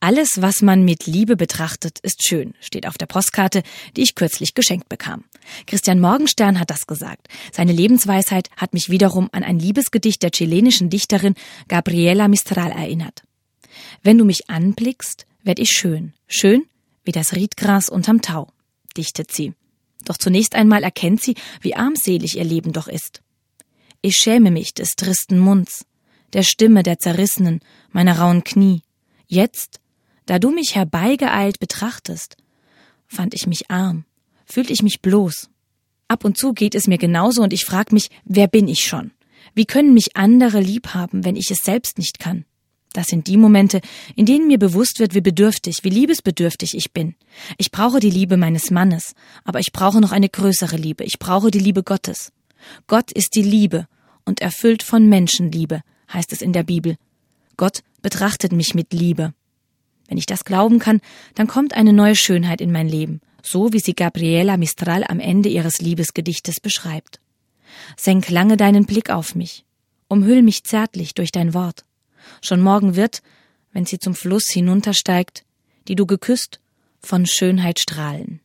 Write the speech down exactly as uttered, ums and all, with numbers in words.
Alles, was man mit Liebe betrachtet, ist schön, steht auf der Postkarte, die ich kürzlich geschenkt bekam. Christian Morgenstern hat das gesagt. Seine Lebensweisheit hat mich wiederum an ein Liebesgedicht der chilenischen Dichterin Gabriela Mistral erinnert. Wenn du mich anblickst, werd ich schön, schön wie das Riedgras unterm Tau, dichtet sie. Doch zunächst einmal erkennt sie, wie armselig ihr Leben doch ist. Ich schäme mich des tristen Munds, der Stimme der Zerrissenen, meiner rauen Knie. Jetzt, da du mich herbeigeeilt betrachtest, fand ich mich arm, fühlte ich mich bloß. Ab und zu geht es mir genauso und ich frag mich, wer bin ich schon? Wie können mich andere lieb haben, wenn ich es selbst nicht kann? Das sind die Momente, in denen mir bewusst wird, wie bedürftig, wie liebesbedürftig ich bin. Ich brauche die Liebe meines Mannes, aber ich brauche noch eine größere Liebe. Ich brauche die Liebe Gottes. Gott ist die Liebe und erfüllt von Menschenliebe, heißt es in der Bibel. Gott betrachtet mich mit Liebe. Wenn ich das glauben kann, dann kommt eine neue Schönheit in mein Leben, so wie sie Gabriela Mistral am Ende ihres Liebesgedichtes beschreibt. Senk lange deinen Blick auf mich, umhüll mich zärtlich durch dein Wort. Schon morgen wird, wenn sie zum Fluss hinuntersteigt, die du geküsst, von Schönheit strahlen.